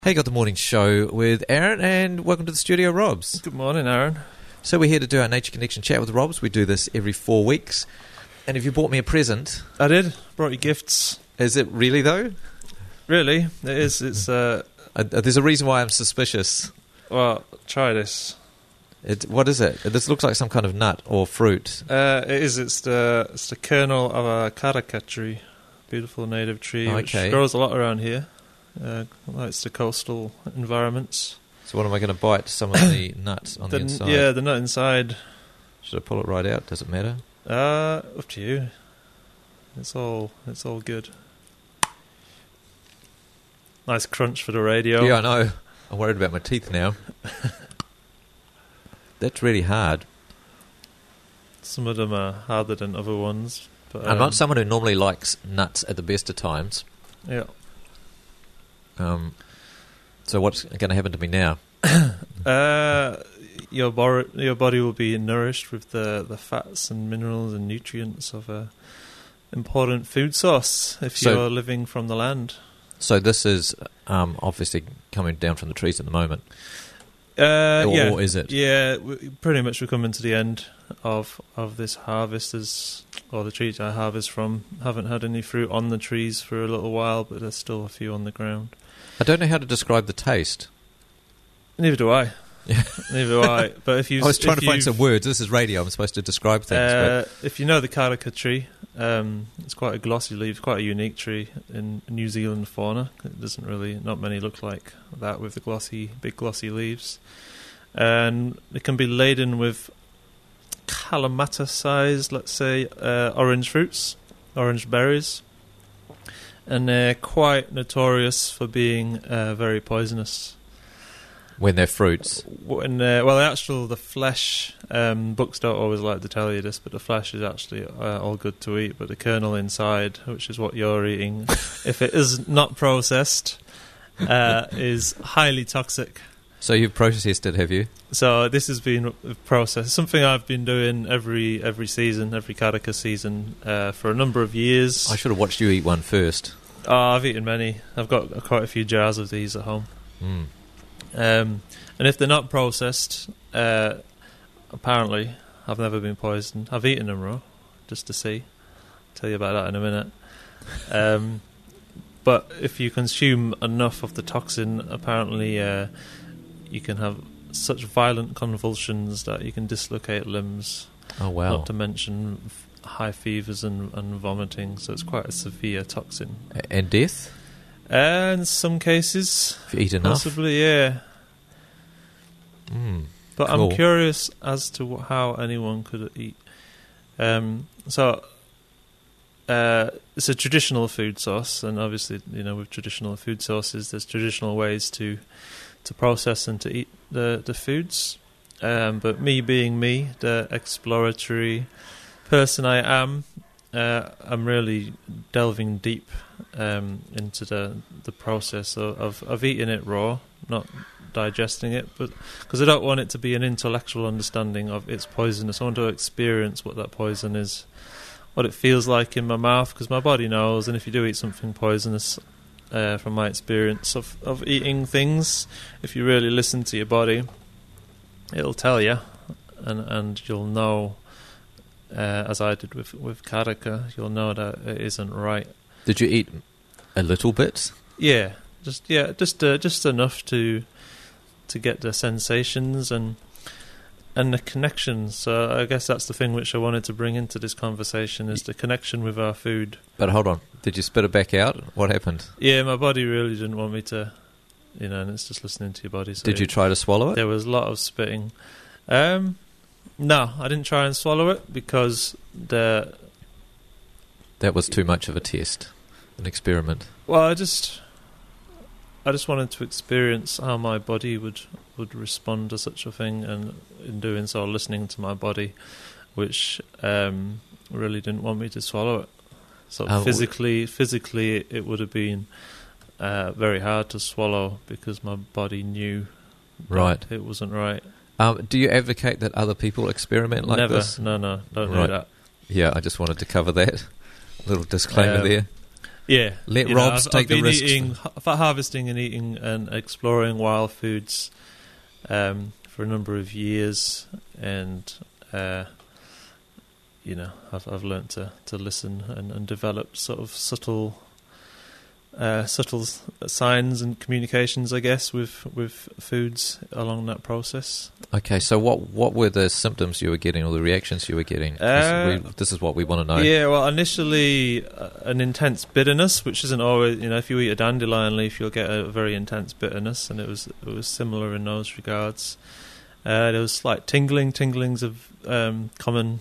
Hey, got the morning show with Aaron, and welcome to the studio, Robs. Good morning, Aaron. So we're here to do our Nature Connection chat with Robs. We do this every 4 weeks. And if you bought me a present... I did. Brought you gifts. Is it really, though? Really? It is. It's... there's a reason why I'm suspicious. Well, try this. What is it? This looks like some kind of nut or fruit. It is. It's the kernel of a karaka tree. Beautiful native tree, which grows a lot around here. It's the coastal environments. So what am I going to bite? Some of the nut on the inside? Yeah, the nut inside. Should I pull it right out? Does it matter? Up to you. It's all good. Nice crunch for the radio. Yeah, I know. I'm worried about my teeth now. That's really hard. Some of them are harder than other ones. But I'm not someone who normally likes nuts at the best of times. Yeah. So what's going to happen to me now? Your body will be nourished with the fats and minerals and nutrients of a important food source if you're living from the land. So this is obviously coming down from the trees at the moment. Or is it? Yeah, pretty much we're coming to the end of this harvest. The trees I harvest from haven't had any fruit on the trees for a little while, but there's still a few on the ground. I don't know how to describe the taste. Neither do I. Yeah. Neither do I. But if you, I was trying to find some words. This is radio. I'm supposed to describe things. But if you know the karaka tree, it's quite a glossy leaf, quite a unique tree in New Zealand fauna. It doesn't really, not many look like that with the big glossy leaves. And it can be laden with Kalamata-sized, let's say, orange fruits, orange berries. And they're quite notorious for being very poisonous. When they're fruits? The flesh, books don't always like to tell you this, but the flesh is actually all good to eat, but the kernel inside, which is what you're eating, if it is not processed, is highly toxic. So you've processed it, have you? So this has been processed. Something I've been doing every season, every karaka season, for a number of years. I should have watched you eat one first. Oh, I've eaten many. I've got quite a few jars of these at home. Mm. And if they're not processed, apparently, I've never been poisoned. I've eaten them raw, just to see. I'll tell you about that in a minute. But if you consume enough of the toxin, apparently you can have such violent convulsions that you can dislocate limbs. Oh, wow. Not to mention high fevers and vomiting, so it's quite a severe toxin. And death? In some cases. If you eat enough? Possibly, yeah. But cool. I'm curious as to how anyone could eat. It's a traditional food source, and obviously, with traditional food sources, there's traditional ways to process and to eat the foods. But me being me, the exploratory person I am, I'm really delving deep into the process of eating it raw, not digesting it, but because I don't want it to be an intellectual understanding of its poisonous. I want to experience what that poison is, what it feels like in my mouth, because my body knows. And if you do eat something poisonous, from my experience of eating things, if you really listen to your body, it'll tell you, and you'll know, as I did with karaka, you'll know that it isn't right. Did you eat a little bit? Yeah, just enough to get the sensations and the connections. So I guess that's the thing which I wanted to bring into this conversation, is the connection with our food. But hold on, did you spit it back out? What happened? Yeah, my body really didn't want me to, and it's just listening to your body. So did you try to swallow it? There was a lot of spitting. No, I didn't try and swallow it because that was too much of a test, an experiment. Well, I just wanted to experience how my body would respond to such a thing, and in doing so, listening to my body, which really didn't want me to swallow it. So physically, it would have been very hard to swallow because my body knew right it wasn't right. Do you advocate that other people experiment like this? No, don't do that. Yeah, I just wanted to cover that little disclaimer there. Yeah. Let You know, Robs take the been risks. eating, harvesting and eating and exploring wild foods for a number of years, and you know, I've learnt to listen and develop sort of subtle signs and communications, I guess, with foods along that process. Okay, so what were the symptoms you were getting, or the reactions you were getting? This is what we want to know. Yeah, well, initially an intense bitterness, which isn't always, you know, if you eat a dandelion leaf, you'll get a very intense bitterness, and it was similar in those regards. There was slight tinglings of common,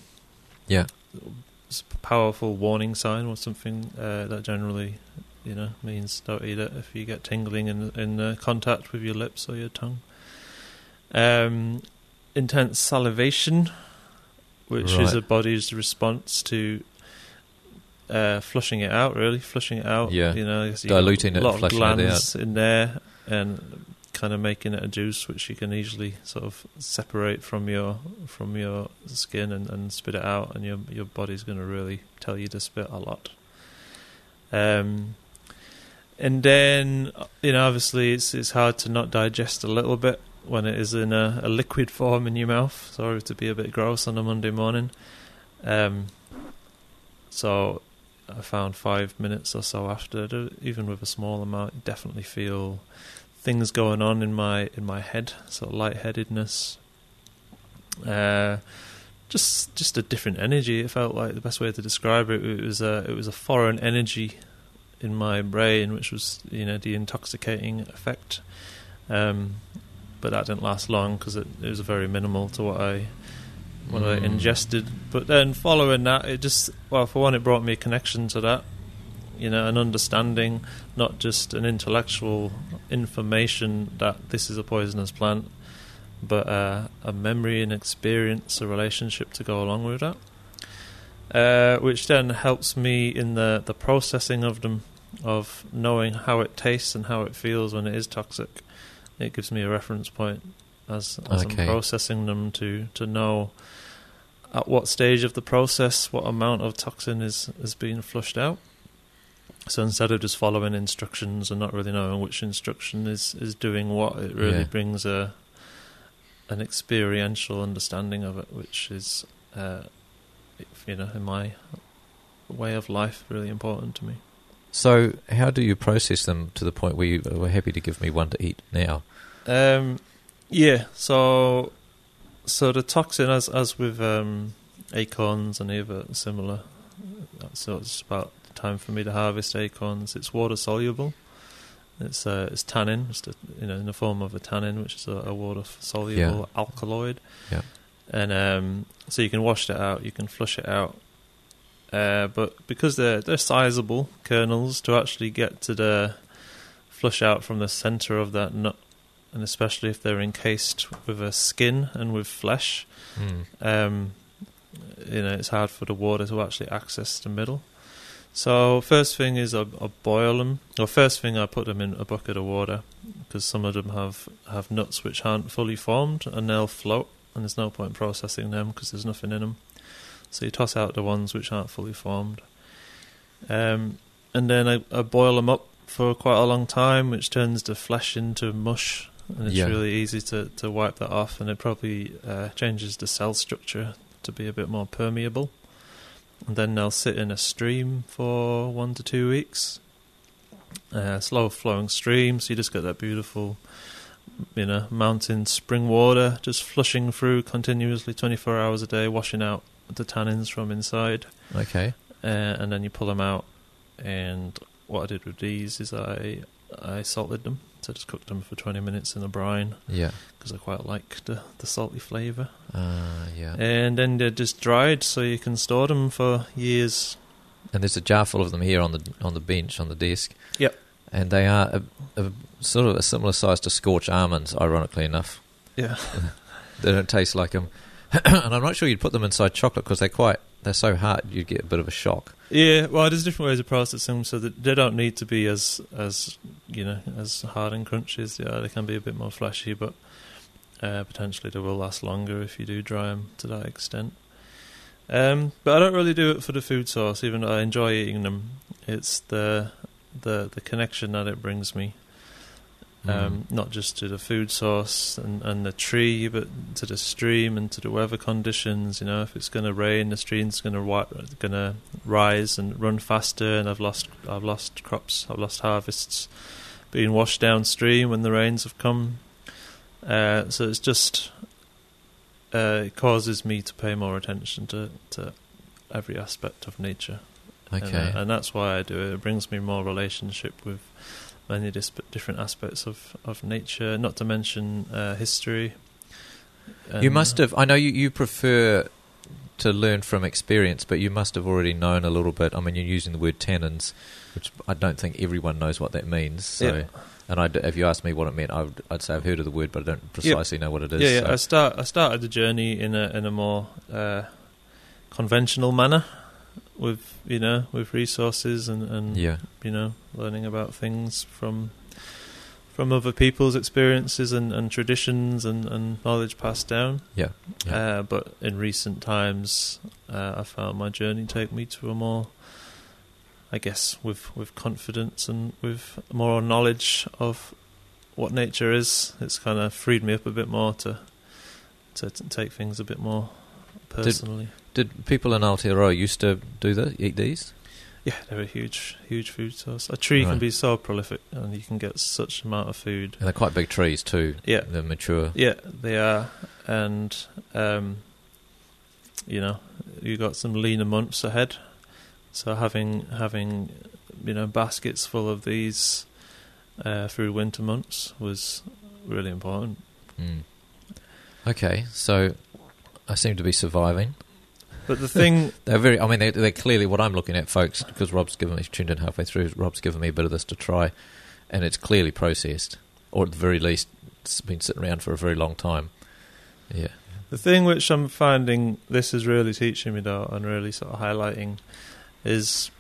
powerful warning sign, or something that generally, you know, means don't eat it if you get tingling in contact with your lips or your tongue. Intense salivation, which is a body's response to flushing it out. Yeah. You know, Diluting it, a lot of flushing glands it out in there, and kind of making it a juice which you can easily sort of separate from your skin and spit it out, and your body's going to really tell you to spit a lot. And then, you know, obviously it's hard to not digest a little bit when it is in a liquid form in your mouth. Sorry to be a bit gross on a Monday morning. So I found 5 minutes or so after, even with a small amount, you definitely feel things going on in my head, sort of lightheadedness. Just a different energy. It felt like the best way to describe it. It was a foreign energy in my brain, which was, you know, the intoxicating effect. But that didn't last long because it was very minimal to what I ingested. But then following that, it just, well, for one, it brought me a connection to that, you know, an understanding, not just an intellectual information that this is a poisonous plant, but a memory and experience, a relationship to go along with that. Which then helps me in the processing of them, of knowing how it tastes and how it feels when it is toxic. It gives me a reference point as I'm processing them to know at what stage of the process what amount of toxin is being flushed out. So instead of just following instructions and not really knowing which instruction is doing what, it really brings an experiential understanding of it, which is, you know, in my way of life, really important to me. So how do you process them to the point where you were happy to give me one to eat now? So the toxin, as with acorns and either similar, so it's about time for me to harvest acorns. It's water soluble. It's tannin, in the form of a tannin, which is a water soluble alkaloid. Yeah. And so you can wash it out, you can flush it out. But because they're sizable kernels, to actually get to the flush out from the center of that nut, and especially if they're encased with a skin and with flesh, it's hard for the water to actually access the middle. So first thing is I boil them. Or first thing I put them in a bucket of water, because some of them have nuts which aren't fully formed and they'll float, and there's no point processing them because there's nothing in them. So you toss out the ones which aren't fully formed. And then I boil them up for quite a long time, which turns the flesh into mush, and it's really easy to wipe that off, and it probably changes the cell structure to be a bit more permeable. And then they'll sit in a stream for 1 to 2 weeks. Slow flowing stream, so you just get that beautiful, mountain spring water just flushing through continuously 24 hours a day, washing out the tannins from inside. Okay. And then you pull them out, and what I did with these is I salted them, so I just cooked them for 20 minutes in a brine. Yeah. Because I quite like the salty flavour. Yeah. And then they're just dried, so you can store them for years. And there's a jar full of them here on the bench, on the desk. Yep. And they are a sort of a similar size to scorched almonds, ironically enough. Yeah. They don't taste like them. And I'm not sure you'd put them inside chocolate because they're so hard you'd get a bit of a shock. Yeah, well, there's different ways of processing them, so that they don't need to be as hard and crunchy. Yeah, they can be a bit more fleshy, but potentially they will last longer if you do dry them to that extent. But I don't really do it for the food source, even though I enjoy eating them. It's the connection that it brings me. Not just to the food source and the tree, but to the stream and to the weather conditions. If it's going to rain, the stream's going to rise and run faster, and I've lost crops, I've lost harvests being washed downstream when the rains have come. So it's just it causes me to pay more attention to every aspect of nature. Okay, and that's why I do it. It brings me more relationship with many different aspects of nature, not to mention history. You must have, I know you prefer to learn from experience, but you must have already known a little bit. I mean, you're using the word tannins, which I don't think everyone knows what that means. So, yeah. And if you asked me what it meant, I'd say I've heard of the word, but I don't precisely know what it is. Yeah, so. I started the journey in a more conventional manner, with resources and learning about things from other people's experiences and traditions and knowledge passed down. Yeah. But in recent times, I found my journey take me to a more, I guess, with confidence and with more knowledge of what nature is. It's kind of freed me up a bit more to take things a bit more personally. Did people in Aotearoa used to eat these? Yeah, they're a huge food source. A tree can be so prolific, and you can get such amount of food. And they're quite big trees too. Yeah, they're mature. Yeah, they are, and you got some leaner months ahead. So having baskets full of these through winter months was really important. Okay, so I seem to be surviving. But the thing... they're clearly what I'm looking at, folks, because Rob's given me, tuned in halfway through, Rob's given me a bit of this to try, and it's clearly processed, or at the very least, it's been sitting around for a very long time. Yeah. The thing which I'm finding this is really teaching me, though, and really sort of highlighting, is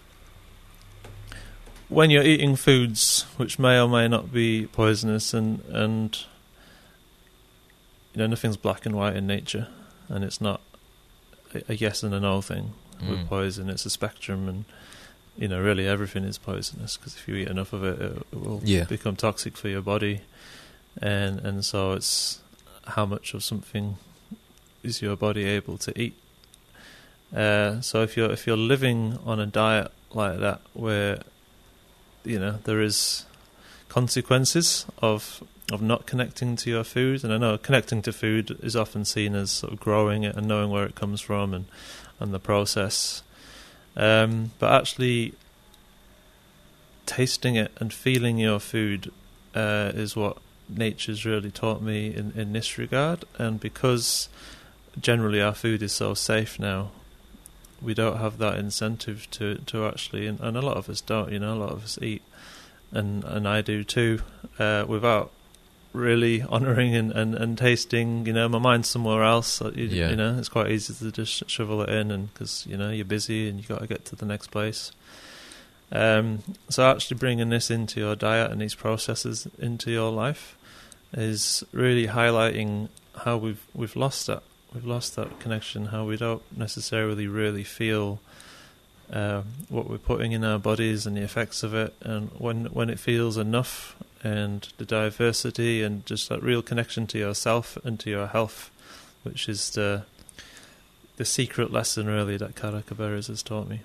when you're eating foods which may or may not be poisonous, and nothing's black and white in nature, and it's not a yes and a no thing with poison. It's a spectrum, and really everything is poisonous, because if you eat enough of it, it will become toxic for your body, and so it's how much of something is your body able to eat. So if you're living on a diet like that, where there is consequences of not connecting to your food, and I know connecting to food is often seen as sort of growing it and knowing where it comes from and the process, but actually tasting it and feeling your food is what nature's really taught me in this regard. And because generally our food is so safe now, we don't have that incentive to actually, and a lot of us don't, a lot of us eat, and I do too, without really honouring and tasting. My mind's somewhere else. It's quite easy to just shovel it in, and because you're busy and you got to get to the next place. So actually bringing this into your diet and these processes into your life is really highlighting how we've lost that. We've lost that connection. How we don't necessarily really feel what we're putting in our bodies and the effects of it, and when it feels enough, and the diversity and just that real connection to yourself and to your health, which is the secret lesson really that Kara Caberes has taught me.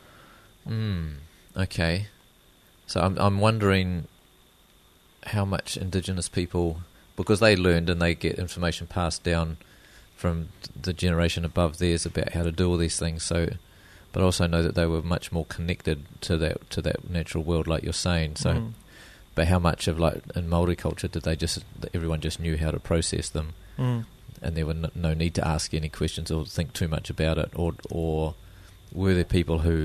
Okay, so I'm wondering how much Indigenous people, because they learned and they get information passed down from the generation above theirs about how to do all these things. So, but also know that they were much more connected to that natural world, like you're saying. So, but how much of, like in Māori culture, did everyone just knew how to process them, and there were no need to ask any questions or think too much about it, or were there people who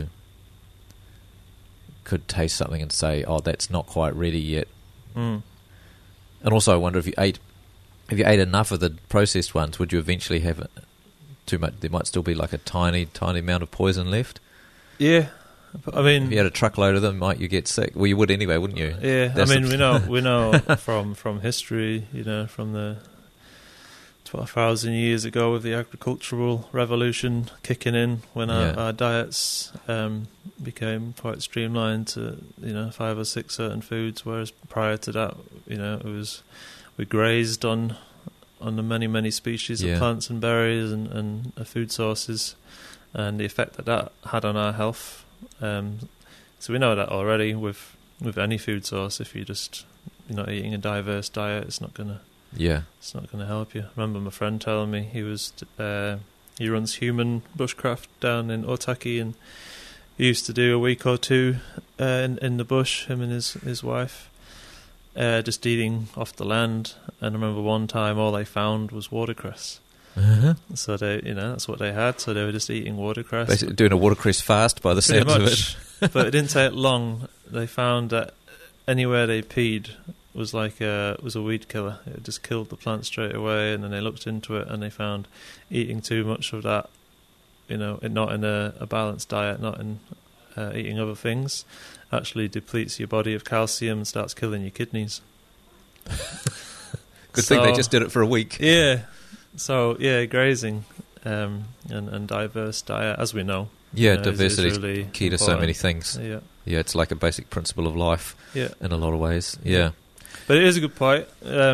could taste something and say, "Oh, that's not quite ready yet"? And also, I wonder if you ate enough of the processed ones, would you eventually have too much? There might still be like a tiny amount of poison left. Yeah, I mean, if you had a truckload of them, might you get sick? Well, you would anyway, wouldn't you? Yeah, we know from history, from the 12,000 years ago with the agricultural revolution kicking in when our diets became quite streamlined to 5 or 6 certain foods, whereas prior to that we grazed on the many species of plants and berries and food sources, and the effect that had on our health. So we know that already with any food source. If you're just eating a diverse diet, it's not gonna help you. I remember my friend telling me he runs human bushcraft down in Otaki, and he used to do a week or two in the bush, him and his wife, just eating off the land. And I remember one time all they found was watercress. Uh-huh. So they, that's what they had. So they were just eating watercress. Basically doing a watercress fast by the sounds of it. But it didn't take long. They found that anywhere they peed was a weed killer. It just killed the plant straight away. And then they looked into it and they found eating too much of that, not in a balanced diet, not in eating other things, actually depletes your body of calcium and starts killing your kidneys. Good thing they just did it for a week. Yeah. So grazing and diverse diet, as we know. Yeah, diversity is really key to so many things. Yeah, it's like a basic principle of life. Yeah. In a lot of ways. Yeah. But it is a good point. I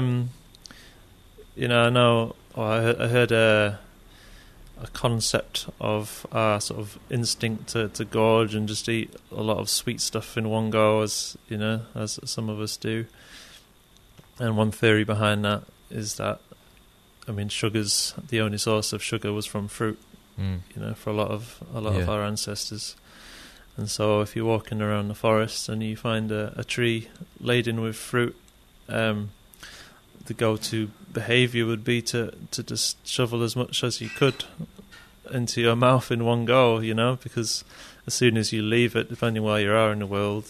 heard a concept of our sort of instinct to gorge and just eat a lot of sweet stuff in one go, as some of us do. And one theory behind that is that, sugar's the only source of sugar was from fruit. For a lot of our ancestors. And so if you're walking around the forest and you find a tree laden with fruit, the go-to behaviour would be to just shovel as much as you could into your mouth in one go, because as soon as you leave it, depending where you are in the world,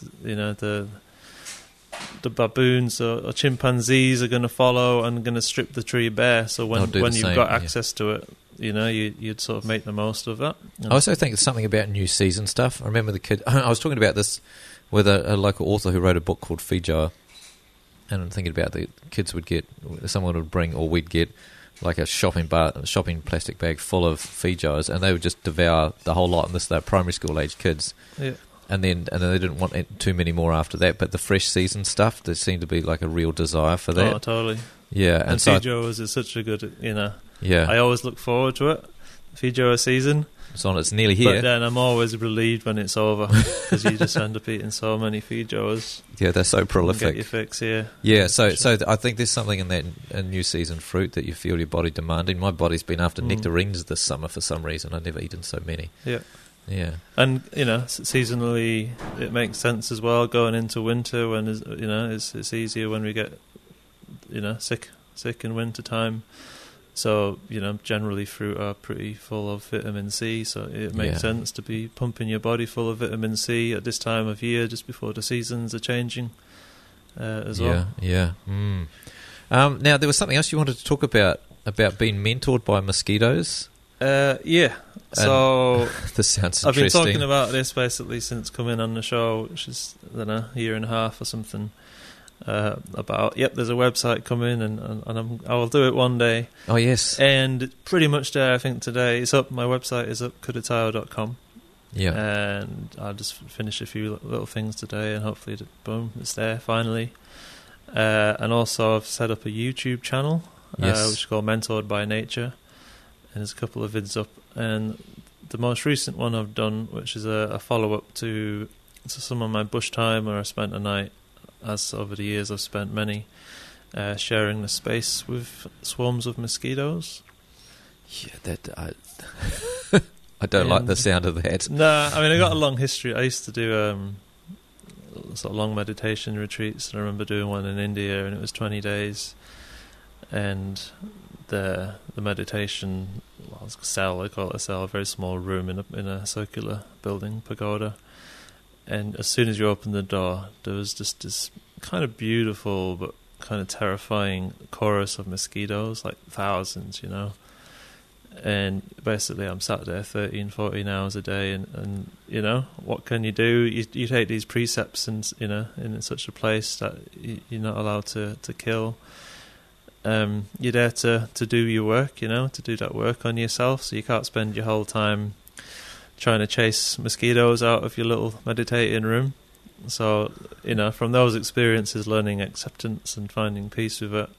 the baboons or chimpanzees are going to follow and going to strip the tree bare. So when you've got access to it, you'd sort of make the most of that. I also think there's something about new season stuff. I remember the kid. I was talking about this with a local author who wrote a book called Feejar, and I'm thinking about the kids would get, someone would bring, or we'd get like a shopping plastic bag full of Feejars, and they would just devour the whole lot. And this, they're primary school age kids. Yeah. And then they didn't want too many more after that. But the fresh season stuff, there seemed to be like a real desire for that. Oh, totally. Yeah, and so Feejar is such a good, Yeah, I always look forward to it. Feejar season. It's nearly here. But then I'm always relieved when it's over, because you just end up eating so many Feejars. Yeah, they're so prolific. Get your fix here. Yeah, so I think there's something in that new season fruit that you feel your body demanding. My body's been after nectarines this summer for some reason. I've never eaten so many. Yeah. Yeah. And, seasonally it makes sense as well, going into winter when, it's easier when we get, sick in winter time. So, generally fruit are pretty full of vitamin C, so it makes sense to be pumping your body full of vitamin C at this time of year, just before the seasons are changing as well. Yeah. Now, there was something else you wanted to talk about being mentored by mosquitoes. Yeah. So this sounds interesting. I've been talking about this basically since coming on the show, which is, a year and a half or something. There's a website coming, and I will do it one day. Oh yes. And it's pretty much there, I think, today. It's up. My website is up, kudatayo.com. Yeah. And I'll just finish a few little things today, and hopefully, boom, it's there finally. And also, I've set up a YouTube channel, which is called Mentored by Nature, and there's a couple of vids up. And the most recent one I've done, which is a follow-up to some of my bush time where I spent a night, as over the years I've spent many, sharing the space with swarms of mosquitoes. Yeah, I don't like the sound of that. Nah, I got a long history. I used to do sort of long meditation retreats, and I remember doing one in India, and it was 20 days. And the meditation cell, I call it a cell, a very small room in a circular building, pagoda. And as soon as you opened the door, there was just this kind of beautiful but kind of terrifying chorus of mosquitoes, like thousands, And basically I'm sat there 13, 14 hours a day, and what can you do? You take these precepts and, in such a place that you're not allowed to kill. you're there to do your work, to do that work on yourself. So you can't spend your whole time trying to chase mosquitoes out of your little meditating room. So, from those experiences, learning acceptance and finding peace with it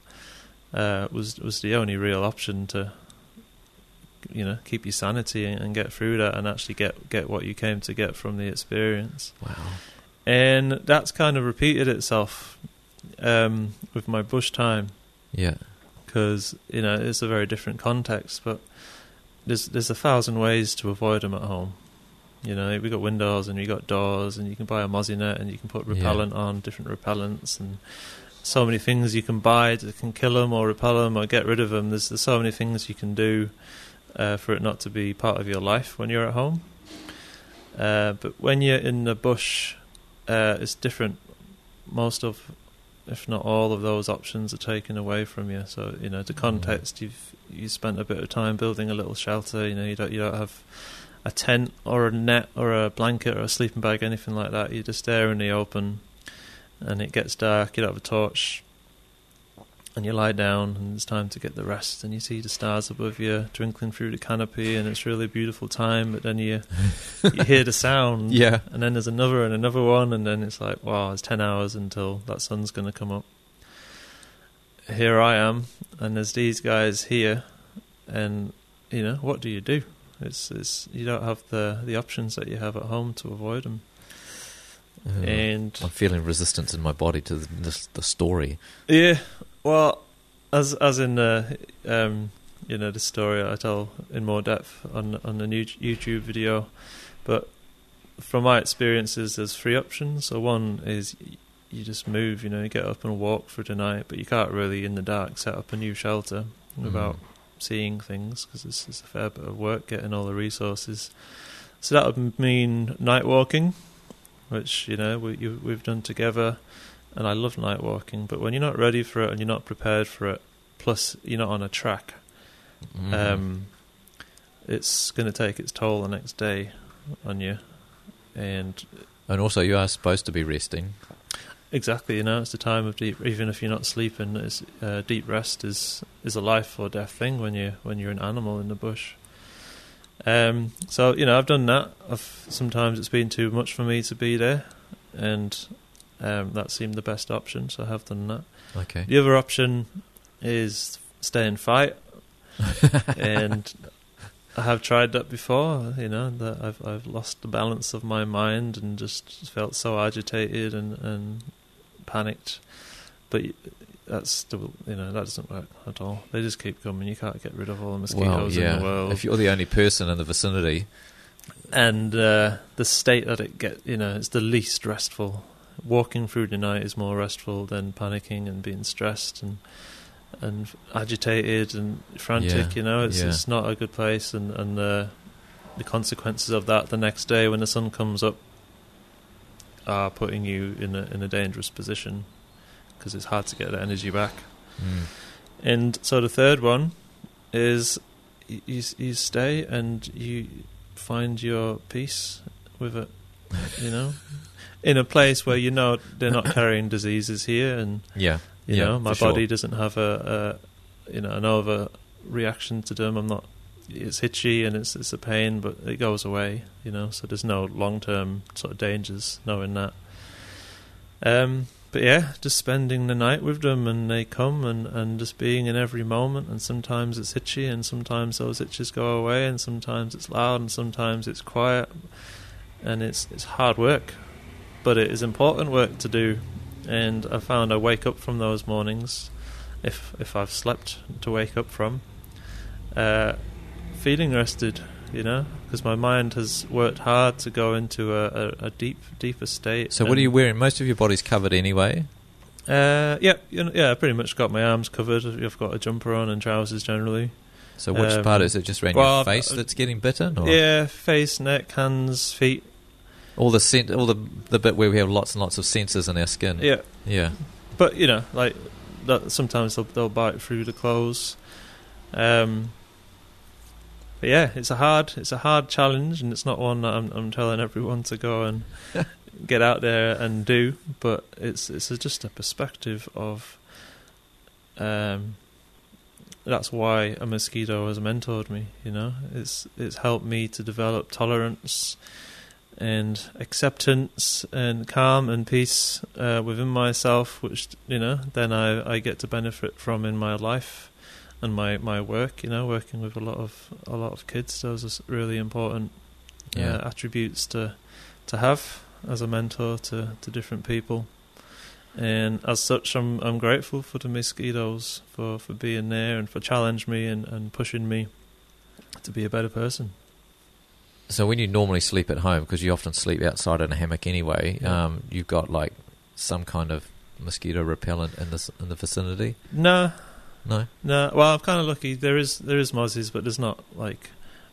was the only real option to, keep your sanity and get through that and actually get what you came to get from the experience. Wow. And that's kind of repeated itself with my bush time. Yeah. Because, it's a very different context, but there's 1,000 ways to avoid them at home. We've got windows and we've got doors, and you can buy a mozzie net and you can put repellent on, different repellents, and so many things you can buy that can kill them or repel them or get rid of them. There's so many things you can do for it not to be part of your life when you're at home. But when you're in the bush, it's different. Most of, if not all of those options are taken away from you. So, the context, you spent a bit of time building a little shelter. You don't have a tent or a net or a blanket or a sleeping bag, anything like that. You're just there in the open, and it gets dark. You don't have a torch, and you lie down, and it's time to get the rest. And you see the stars above you twinkling through the canopy, and it's really a beautiful time. But then you hear the sound, and then there's another and another one, and then it's like, wow, it's 10 hours until that sun's going to come up. Here I am, and there's these guys here, and what do you do? It's you don't have the options that you have at home to avoid them. And I'm feeling resistance in my body to the story. Yeah, well, as in the the story I tell in more depth on the new YouTube video, but from my experiences, there's 3 options. So one is you just move, you get up and walk through the night, but you can't really in the dark set up a new shelter without seeing things, because it's a fair bit of work getting all the resources. So that would mean night walking, which we've done together, and I love night walking. But when you're not ready for it and you're not prepared for it, plus you're not on a track, it's going to take its toll the next day on you. And also you are supposed to be resting. Exactly, it's the time of deep. Even if you're not sleeping, deep rest is a life or death thing when you're an animal in the bush. So I've done that. Sometimes it's been too much for me to be there, and that seemed the best option. So I have done that. Okay. The other option is stay and fight, and I have tried that before. That I've lost the balance of my mind and just felt so agitated and panicked. But that's still, that doesn't work at all. They just keep coming. You can't get rid of all the mosquitoes in the world. If you're the only person in the vicinity, and the state that it gets, it's the least restful. Walking through the night is more restful than panicking and being stressed and agitated and frantic. It's not a good place, and the consequences of that the next day when the sun comes up are putting you in a dangerous position, because it's hard to get that energy back. And so the third one is you stay and you find your peace with it, in a place where they're not carrying diseases here, and my body doesn't have an overreaction to them. It's itchy and it's a pain, but it goes away, so there's no long-term sort of dangers knowing that. But just spending the night with them, and they come and just being in every moment, and sometimes it's itchy and sometimes those itches go away, and sometimes it's loud and sometimes it's quiet, and it's hard work, but it is important work to do. And I found I wake up from those mornings, if I've slept to wake up from, feeling rested, because my mind has worked hard to go into a deeper state. So what are you wearing? Most of your body's covered anyway? I pretty much got my arms covered. I've got a jumper on and trousers generally. So which part is it? Just around your face that's getting bitten? Or? Yeah, face, neck, hands, feet. All the bit where we have lots and lots of sensors in our skin. Yeah. But like that, sometimes they'll bite through the clothes. But it's a hard challenge, and it's not one that I'm telling everyone to go and get out there and do. But it's just a perspective of that's why a mosquito has mentored me. It's helped me to develop tolerance and acceptance and calm and peace within myself, which then I get to benefit from in my life and my work. Working with a lot of kids, those are really important attributes to have as a mentor to different people. And as such, I'm grateful for the mosquitoes for being there and for challenging me and pushing me to be a better person. So when you normally sleep at home, because you often sleep outside in a hammock anyway, you've got like some kind of mosquito repellent in the vicinity? No. Well, I'm kind of lucky. There is mozzies, but there's not like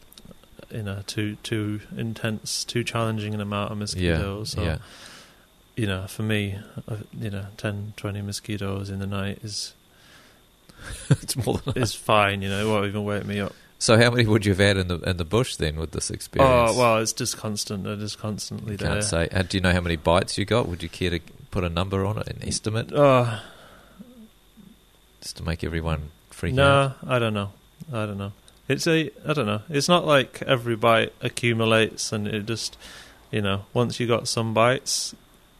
too intense, too challenging an amount of mosquitoes. Yeah. So, for me, 10, 20 mosquitoes in the night is it's more than is fine. It won't even wake me up. So how many would you have had in the bush then with this experience? Oh, well, it's just constant. They're just constantly there. Can't say. Do you know how many bites you got? Would you care to put a number on it, an estimate? Just to make everyone freak out? No, I don't know. I don't know. It's not like every bite accumulates and it just, once you got some bites,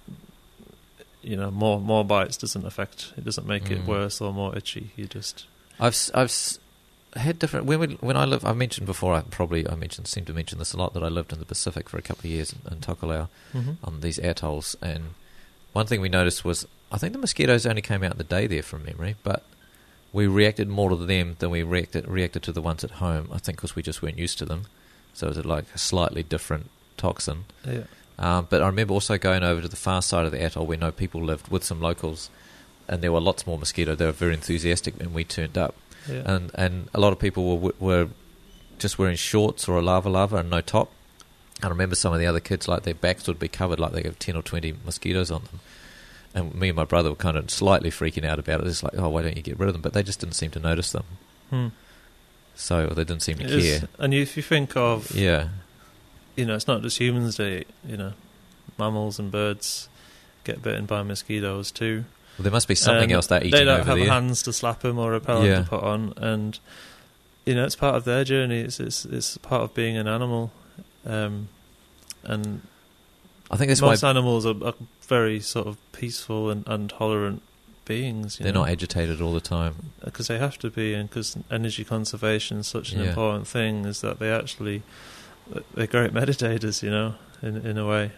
more bites doesn't affect. It doesn't make it worse or more itchy. You just. I've had different when I lived. I mentioned before. Seem to mention this a lot, that I lived in the Pacific for a couple of years in Tokelau on these atolls, and one thing we noticed was I think the mosquitoes only came out in the day there from memory, but we reacted more to them than we reacted to the ones at home. I think because we just weren't used to them, so it was like a slightly different toxin. Yeah. But I remember also going over to the far side of the atoll where no people lived with some locals, and there were lots more mosquito. They were very enthusiastic when we turned up. Yeah. And a lot of people were just wearing shorts or a lava and no top. I remember some of the other kids, like their backs would be covered like they have 10 or 20 mosquitoes on them. And me and my brother were kind of slightly freaking out about it. It's like, oh, why don't you get rid of them? But they just didn't seem to notice them. So they didn't seem to care. And if you think of... Yeah. It's not just humans that, mammals and birds get bitten by mosquitoes too. Well, there must be something else they're eating over there. They don't have hands to slap them or repellent to put on. And, it's part of their journey. It's part of being an animal. And I think that's most animals are very sort of peaceful and tolerant beings. They're not agitated all the time. Because they have to be, and because energy conservation is such an important thing, is that they're great meditators, in a way.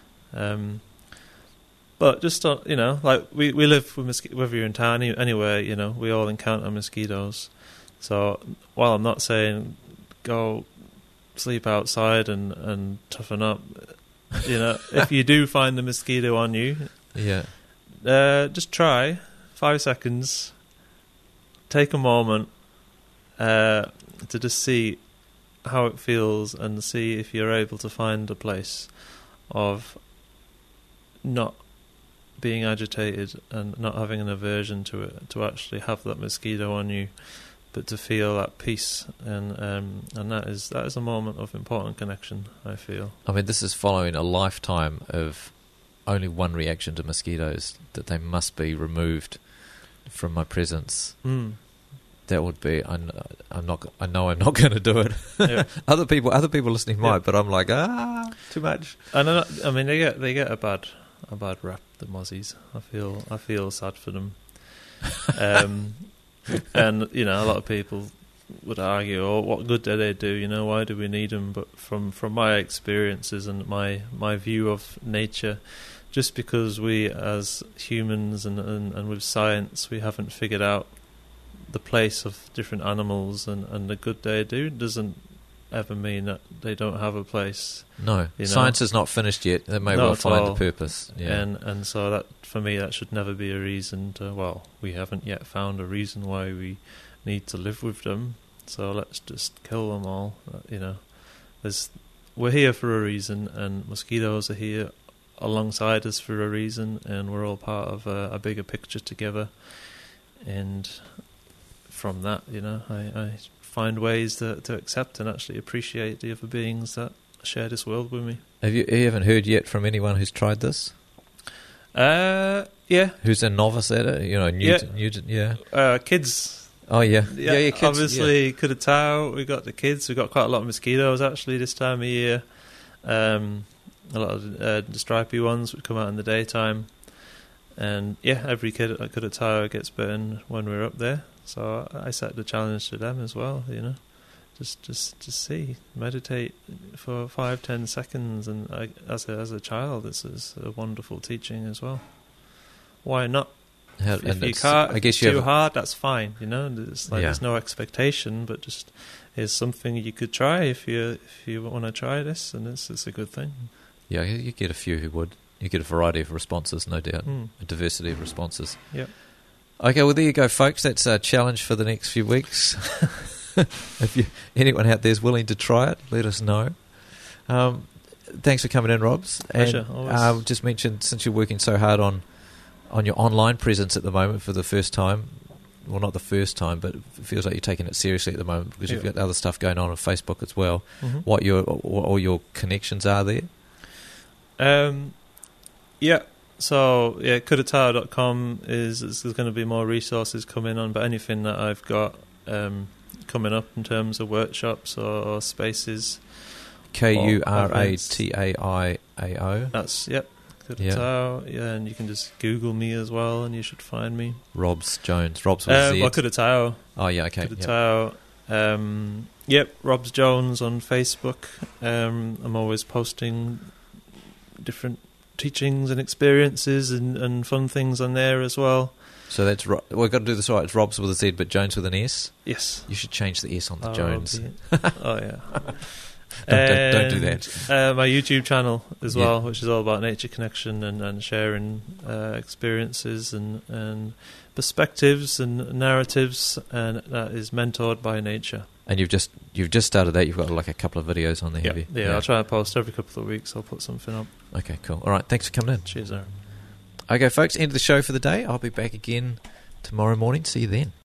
But just, like we live with whether you're in town, anywhere, we all encounter mosquitoes. So while I'm not saying go sleep outside and toughen up, if you do find a mosquito on you, just try 5 seconds, take a moment to just see how it feels and see if you're able to find a place of not being agitated and not having an aversion to it, to actually have that mosquito on you, but to feel that peace, and that is a moment of important connection, I feel. I mean, this is following a lifetime of only one reaction to mosquitoes, that they must be removed from my presence. That would be. I know I'm not going to do it. Yeah. Other people listening might, but I'm like, too much. I mean, they get a bad rap, the mozzies. I feel sad for them. And a lot of people would argue, "Oh, what good do they do? Why do we need them?" But from my experiences and my view of nature, just because we as humans and with science we haven't figured out the place of different animals and the good they do, doesn't ever mean that they don't have a place. No, science is not finished yet. They may well find the purpose. Yeah. And so that, for me, that should never be a reason to, we haven't yet found a reason why we need to live with them, so let's just kill them all. We're here for a reason, and mosquitoes are here alongside us for a reason, and we're all part of a bigger picture together. And from that, I find ways to accept and actually appreciate the other beings that share this world with me. You haven't heard yet from anyone who's tried this? Yeah. Who's a novice at it? Kids. Kids Oh yeah, kids, obviously Kuratao. We got the kids. We got quite a lot of mosquitoes actually this time of year. A lot of the stripy ones would come out in the daytime, and every kid at Kuratao gets bitten when we're up there. So I set the challenge to them as well. Just see, meditate for 5-10 seconds, and as a child, this is a wonderful teaching as well. Why not? If you can't, I guess too hard, that's fine. It's like there's no expectation, but just here's something you could try if you want to try this, and it's a good thing. Yeah, you get a few who would. You get a variety of responses, no doubt, a diversity of responses. Yeah. Okay, well there you go, folks. That's our challenge for the next few weeks. If anyone out there is willing to try it, let us know. Thanks for coming in, Robs. Pleasure. And just mentioned, since you're working so hard on your online presence at the moment for the first time, well, not the first time, but it feels like you're taking it seriously at the moment because you've got other stuff going on Facebook as well. Mm-hmm. What all your connections are there? So kuratao.com there's going to be more resources coming on, but anything that I've got coming up in terms of workshops or spaces. KURATAIAO. That's Kuratao, and you can just Google me as well, and you should find me. Robs Jones. Robs with Z. Kuratao. Oh yeah, okay. Kuratao. Robs Jones on Facebook. I'm always posting different teachings and experiences and fun things on there as well. So that's we've got to do this right. It's Robs with a Z, but Jones with an S. Yes. You should change the S on the Jones. Oh yeah. Don't do that. My YouTube channel as well, which is all about nature connection and sharing experiences and perspectives and narratives, and that is mentored by nature. And you've just started that. You've got like a couple of videos on there, have you? Yeah, I'll try and post every couple of weeks. I'll put something up. Okay, cool. All right, thanks for coming in. Cheers, Aaron. Okay, folks, end of the show for the day. I'll be back again tomorrow morning. See you then.